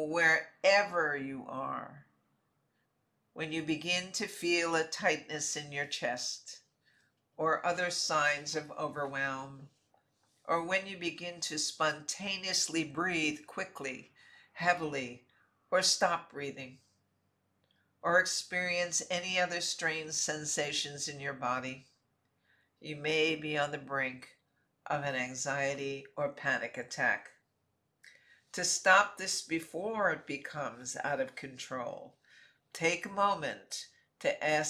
wherever you are. When you begin to feel a tightness in your chest or other signs of overwhelm, or when you begin to spontaneously breathe quickly, heavily, or stop breathing, or experience any other strange sensations in your body, you may be on the brink of an anxiety or panic attack. To stop this before it becomes out of control, take a moment to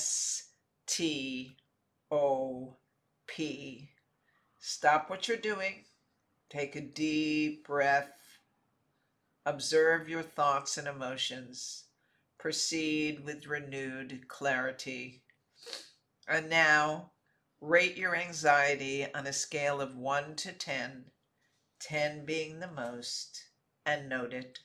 STOP. Stop what you're doing. Take a deep breath. Observe your thoughts and emotions. Proceed with renewed clarity. And now, rate your anxiety on a scale of 1 to 10, 10 being the most, and note it.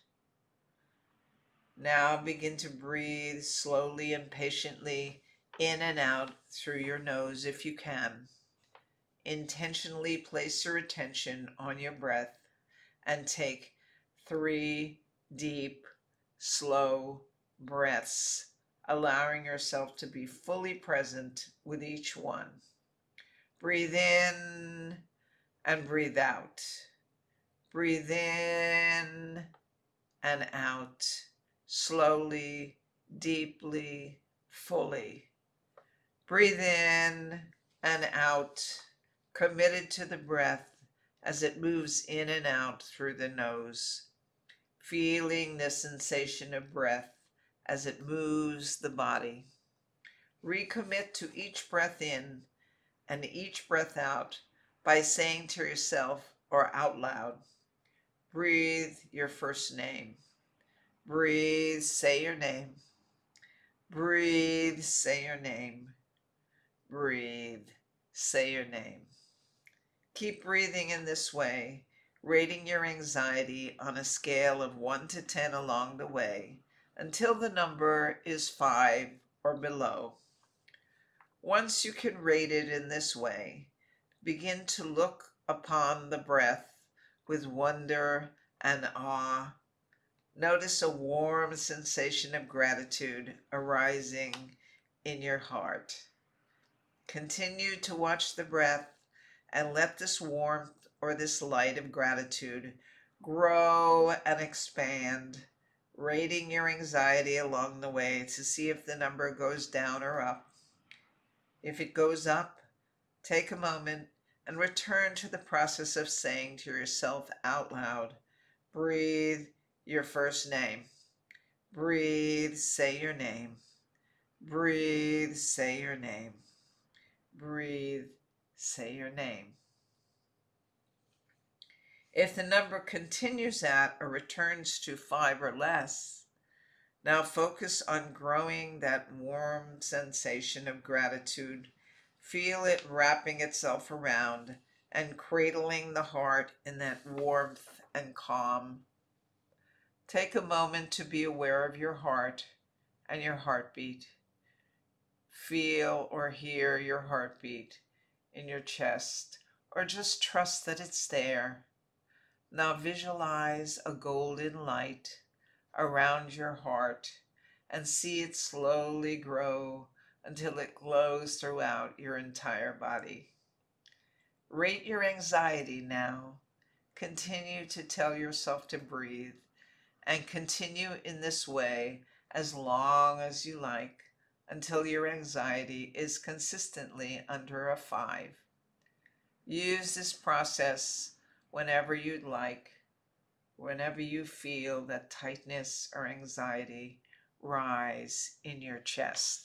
Now begin to breathe slowly and patiently in and out through your nose if you can. Intentionally place your attention on your breath and take 3 deep, slow breaths, allowing yourself to be fully present with each one. Breathe in and breathe out. Breathe in and out, slowly, deeply, fully. Breathe in and out, committed to the breath as it moves in and out through the nose, feeling the sensation of breath as it moves the body. Recommit to each breath in and each breath out by saying to yourself or out loud, breathe your first name. Breathe, say your name. Breathe, say your name. Breathe, say your name. Keep breathing in this way, rating your anxiety on a scale of 1 to 10 along the way until the number is 5 or below. Once you can rate it in this way, begin to look upon the breath with wonder and awe. Notice a warm sensation of gratitude arising in your heart. Continue to watch the breath and let this warmth or this light of gratitude grow and expand, rating your anxiety along the way to see if the number goes down or up. If it goes up, take a moment and return to the process of saying to yourself out loud, breathe your first name. Breathe, say your name. Breathe, say your name. Breathe, say your name. If the number continues at or returns to 5 or less, now focus on growing that warm sensation of gratitude. Feel it wrapping itself around and cradling the heart in that warmth and calm. Take a moment to be aware of your heart and your heartbeat. Feel or hear your heartbeat in your chest, or just trust that it's there. Now visualize a golden light around your heart and see it slowly grow until it glows throughout your entire body. Rate your anxiety now. Continue to tell yourself to breathe and continue in this way as long as you like until your anxiety is consistently under a 5. Use this process whenever you'd like, whenever you feel that tightness or anxiety rise in your chest.